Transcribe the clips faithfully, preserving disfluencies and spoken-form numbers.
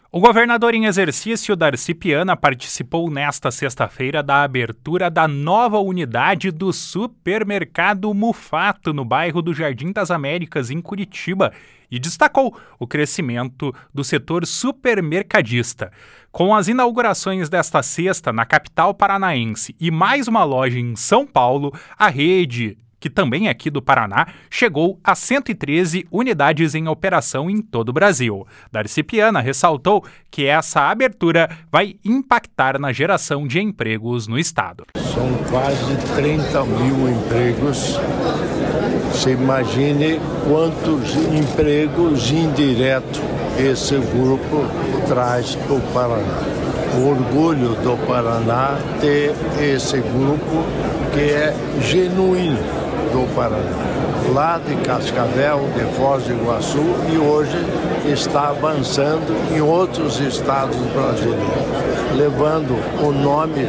O governador em exercício, Darcy Piana, participou nesta sexta-feira da abertura da nova unidade do supermercado Mufato, no bairro do Jardim das Américas, em Curitiba, e destacou o crescimento do setor supermercadista. Com as inaugurações desta sexta na capital paranaense e mais uma loja em São Paulo, a rede, que também é aqui do Paraná, chegou a cento e treze unidades em operação em todo o Brasil. Darcy Piana ressaltou que essa abertura vai impactar na geração de empregos no estado. São quase trinta mil empregos. Você imagine quantos empregos indiretos esse grupo traz para o Paraná. O orgulho do Paraná ter esse grupo que é genuíno do Paraná, lá de Cascavel, de Foz do Iguaçu, e hoje está avançando em outros estados brasileiros, levando o nome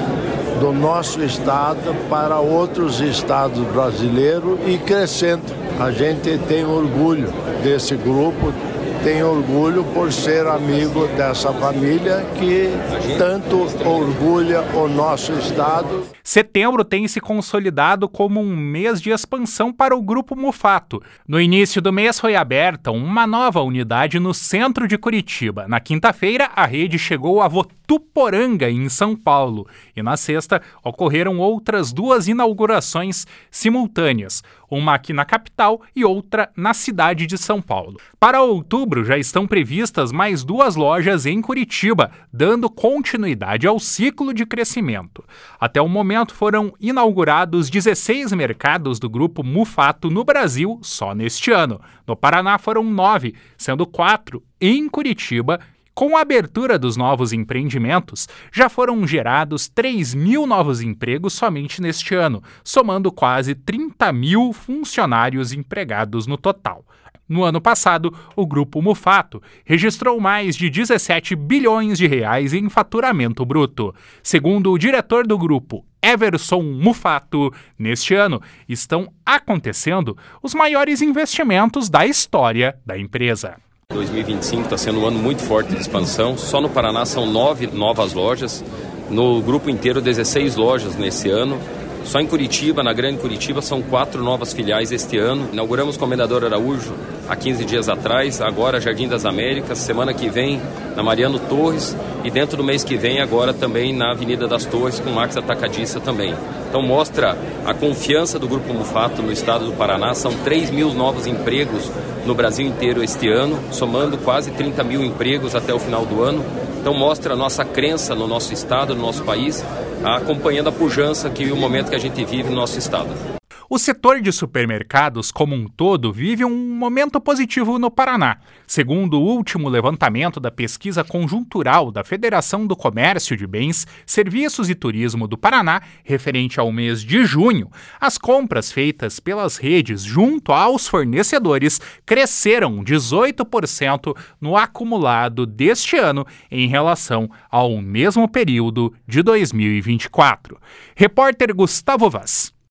do nosso estado para outros estados brasileiros e crescendo. A gente tem orgulho desse grupo, tem orgulho por ser amigo dessa família que tanto orgulha o nosso estado. Setembro tem se consolidado como um mês de expansão para o Grupo Mufato. No início do mês foi aberta uma nova unidade no centro de Curitiba. Na quinta-feira, a rede chegou a Votuporanga, em São Paulo. E na sexta, ocorreram outras duas inaugurações simultâneas, uma aqui na capital e outra na cidade de São Paulo. Para outubro, já estão previstas mais duas lojas em Curitiba, dando continuidade ao ciclo de crescimento. Até o momento, foram inaugurados dezesseis mercados do Grupo Mufato no Brasil só neste ano. No Paraná foram nove, sendo quatro em Curitiba. Com a abertura dos novos empreendimentos, já foram gerados três mil novos empregos somente neste ano, somando quase trinta mil funcionários empregados no total. No ano passado, o Grupo Mufato registrou mais de dezessete bilhões de reais em faturamento bruto. Segundo o diretor do grupo, Everson Mufato, neste ano estão acontecendo os maiores investimentos da história da empresa. dois mil e vinte e cinco está sendo um ano muito forte de expansão. Só no Paraná são nove novas lojas. No grupo inteiro, dezesseis lojas nesse ano. Só em Curitiba, na Grande Curitiba, são quatro novas filiais este ano. Inauguramos Comendador Araújo há quinze dias atrás, agora Jardim das Américas, semana que vem na Mariano Torres e dentro do mês que vem agora também na Avenida das Torres com Max Atacadista também. Então mostra a confiança do Grupo Mufato no estado do Paraná. São três mil novos empregos no Brasil inteiro este ano, somando quase trinta mil empregos até o final do ano. Então mostra a nossa crença no nosso estado, no nosso país, acompanhando a pujança que o momento que a gente vive no nosso estado. O setor de supermercados como um todo vive um momento positivo no Paraná. Segundo o último levantamento da pesquisa conjuntural da Federação do Comércio de Bens, Serviços e Turismo do Paraná, referente ao mês de junho, as compras feitas pelas redes junto aos fornecedores cresceram dezoito por cento no acumulado deste ano em relação ao mesmo período de dois mil e vinte e quatro. Repórter Gustavo Vaz.